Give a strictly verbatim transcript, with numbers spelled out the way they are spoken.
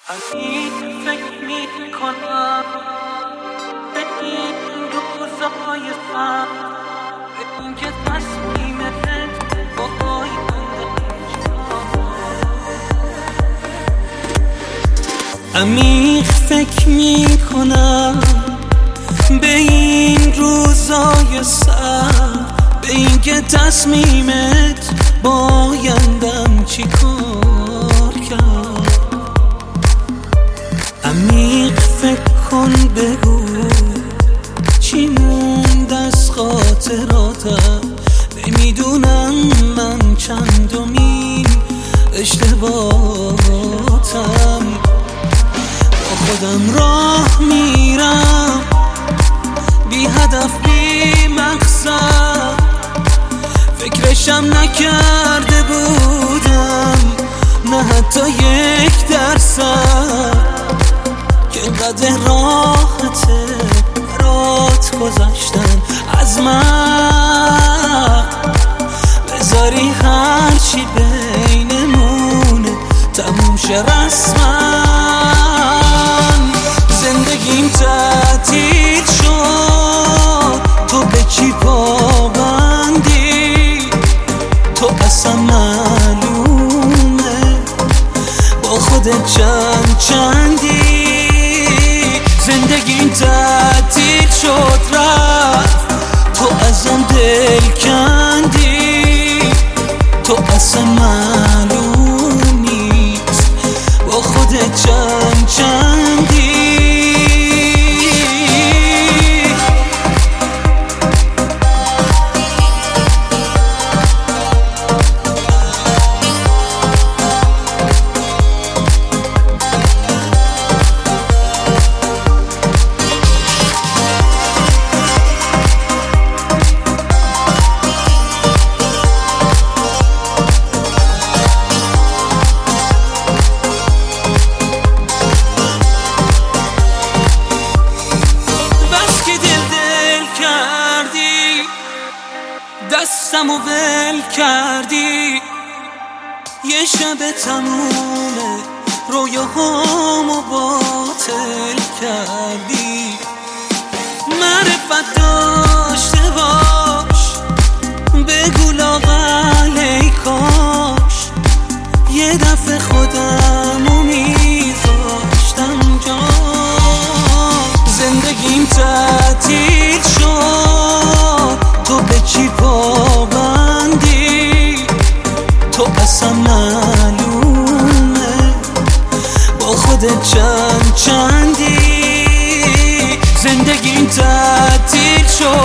همین فکر میکنم به این روزای سخت، به این که تصمیمت با آینده عمیق فکر میکنم به این روزای سخت، به این که تصمیمت با آیندم چی کار کرد. عمیق فکر کن بگو چی موند از خاطراتم، نمیدونم من چندمین اشتباهاتم. با خودم راه میرم بی هدف بی مقصد، فکرشم نکرده بودم نه حتی یک درصد که اینقدر راحته برات گذاشتن از من. بذاری هرچی بینمونه تموم شه رسما. زندگیم تعطیل شد، تو به چی پابندی؟ تو اصلا معلومه با خودت چند چندی. زندگیم تعطیل شد رفت، تو ازم دل کندی. تو اصلا معلوم نیست با خودت چند چندی. دستمو ول کردی، یه شب تمومه رویاهامو باطل کردی. معرفت داشته باش بگو لااقل ای کاش یه دفعه خودمو میذاشتم جا. زندگیم تعطیل شد، تو به چی پابندی؟ تو اصلا معلومه با خودت چند چندی. زندگیم تعطیل شد